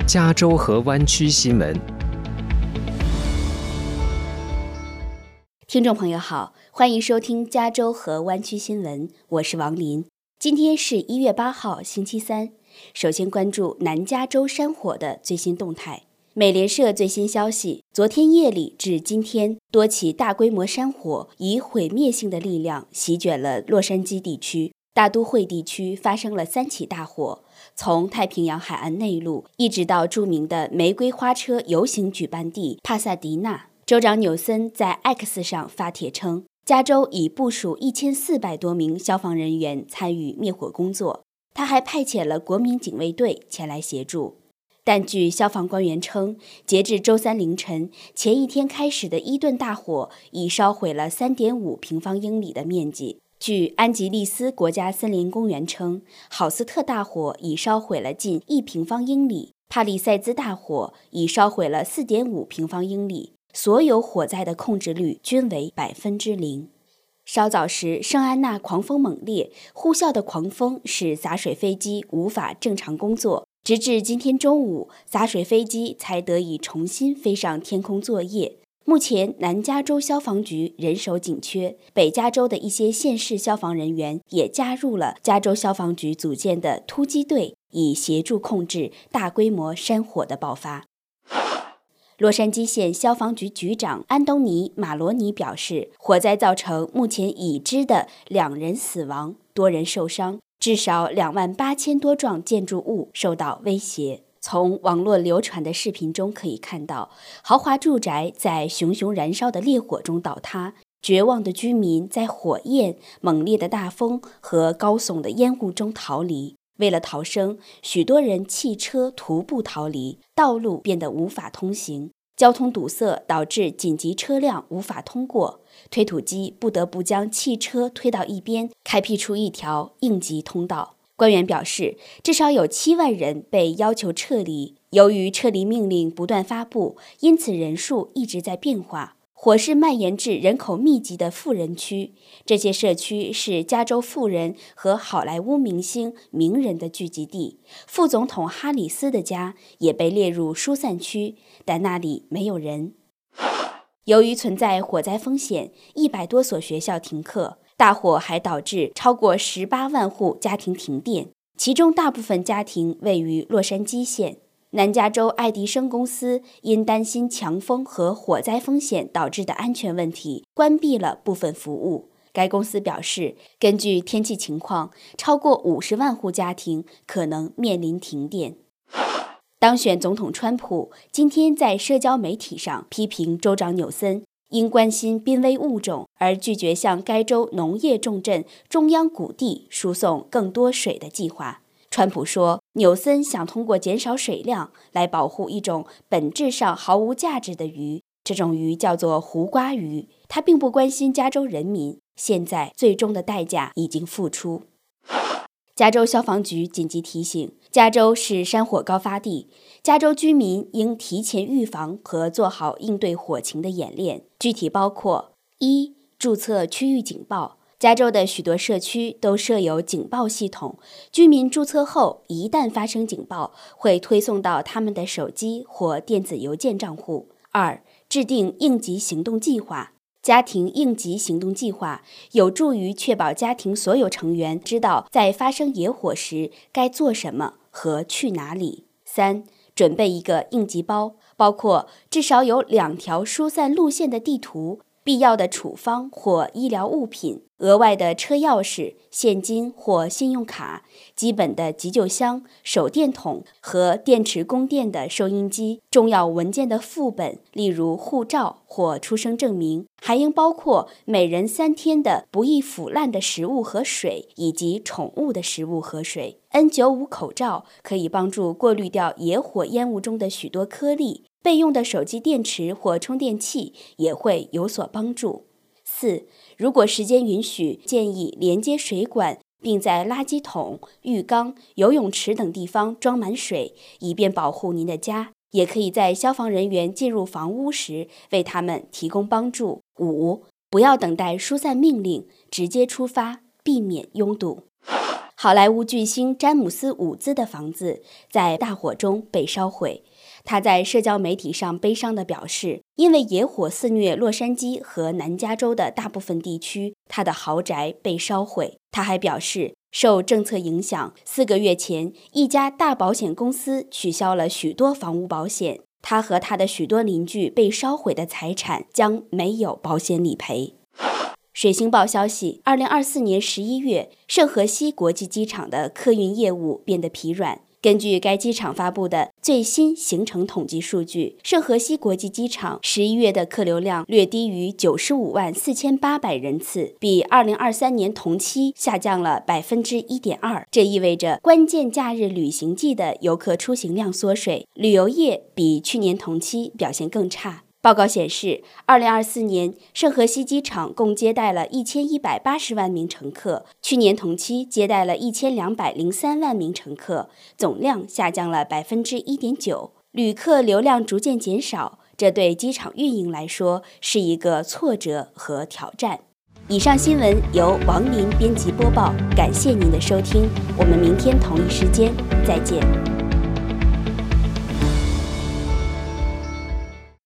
加州河湾区新闻。 听众朋友好，欢迎收听加州河湾区新闻，我是王林。今天是1月8号，星期三。首先关注南加州山火的最新动态。美联社最新消息，昨天夜里至今天，多起大规模山火以毁灭性的力量席卷了洛杉矶地区。大都会地区发生了3起大火，从太平洋海岸内陆一直到著名的玫瑰花车游行举办地帕萨迪纳。州长纽森在 X 上发帖称，加州已部署1400多名消防人员参与灭火工作，他还派遣了国民警卫队前来协助。但据消防官员称，截至周三凌晨，前一天开始的伊顿大火已烧毁了 3.5 平方英里的面积。据安吉利斯国家森林公园称，好斯特大火已烧毁了近1平方英里，帕里塞兹大火已烧毁了 4.5 平方英里，所有火灾的控制率均为0%。稍早时，圣安娜狂风猛烈，呼啸的狂风使洒水飞机无法正常工作，直至今天中午，洒水飞机才得以重新飞上天空作业。目前，南加州消防局人手紧缺，北加州的一些县市消防人员也加入了加州消防局组建的突击队，以协助控制大规模山火的爆发。洛杉矶县消防局局长安东尼·马罗尼表示，火灾造成目前已知的2人死亡，多人受伤，至少28000多幢建筑物受到威胁。从网络流传的视频中可以看到，豪华住宅在熊熊燃烧的烈火中倒塌，绝望的居民在火焰、猛烈的大风和高耸的烟雾中逃离。为了逃生，许多人弃车徒步逃离，道路变得无法通行，交通堵塞导致紧急车辆无法通过，推土机不得不将汽车推到一边，开辟出一条应急通道。官员表示，至少有7万人被要求撤离。由于撤离命令不断发布，因此人数一直在变化。火势蔓延至人口密集的富人区，这些社区是加州富人和好莱坞明星名人的聚集地。副总统哈里斯的家也被列入疏散区，但那里没有人。由于存在火灾风险，100多所学校停课。大火还导致超过18万户家庭停电，其中大部分家庭位于洛杉矶县。南加州爱迪生公司因担心强风和火灾风险导致的安全问题，关闭了部分服务。该公司表示，根据天气情况，超过50万户家庭可能面临停电。当选总统川普今天在社交媒体上批评州长纽森因关心濒危物种而拒绝向该州农业重镇中央谷地输送更多水的计划。川普说，纽森想通过减少水量来保护一种本质上毫无价值的鱼，这种鱼叫做胡瓜鱼。他并不关心加州人民，现在最终的代价已经付出。加州消防局紧急提醒，加州是山火高发地，加州居民应提前预防和做好应对火情的演练，具体包括：1. 注册区域警报。加州的许多社区都设有警报系统，居民注册后，一旦发生警报，会推送到他们的手机或电子邮件账户。2. 制定应急行动计划。家庭应急行动计划有助于确保家庭所有成员知道在发生野火时该做什么和去哪里。3. 准备一个应急包，包括至少有2条疏散路线的地图、必要的处方或医疗物品、额外的车钥匙、现金或信用卡、基本的急救箱、手电筒和电池供电的收音机、重要文件的副本，例如护照或出生证明，还应包括每人3天的不易腐烂的食物和水，以及宠物的食物和水。N95 口罩可以帮助过滤掉野火烟雾中的许多颗粒，备用的手机电池或充电器也会有所帮助。4. 如果时间允许，建议连接水管，并在垃圾桶、浴缸、游泳池等地方装满水，以便保护您的家。也可以在消防人员进入房屋时为他们提供帮助。5. 不要等待疏散命令，直接出发，避免拥堵。 好莱坞巨星詹姆斯·伍兹的房子在大火中被烧毁。他在社交媒体上悲伤地表示，因为野火肆虐洛杉矶和南加州的大部分地区，他的豪宅被烧毁。他还表示，受政策影响，4个月前，一家大保险公司取消了许多房屋保险，他和他的许多邻居被烧毁的财产将没有保险理赔。水星报消息，2024年11月，圣荷西国际机场的客运业务变得疲软。根据该机场发布的最新行程统计数据，圣荷西国际机场11月的客流量略低于954800人次，比2023年同期下降了1.2%。这意味着关键假日旅行季的游客出行量缩水，旅游业比去年同期表现更差。报告显示，2024年圣荷西机场共接待了1180万名乘客，去年同期接待了1203万名乘客，总量下降了1.9%。旅客流量逐渐减少，这对机场运营来说是一个挫折和挑战。以上新闻由王林编辑播报，感谢您的收听，我们明天同一时间再见。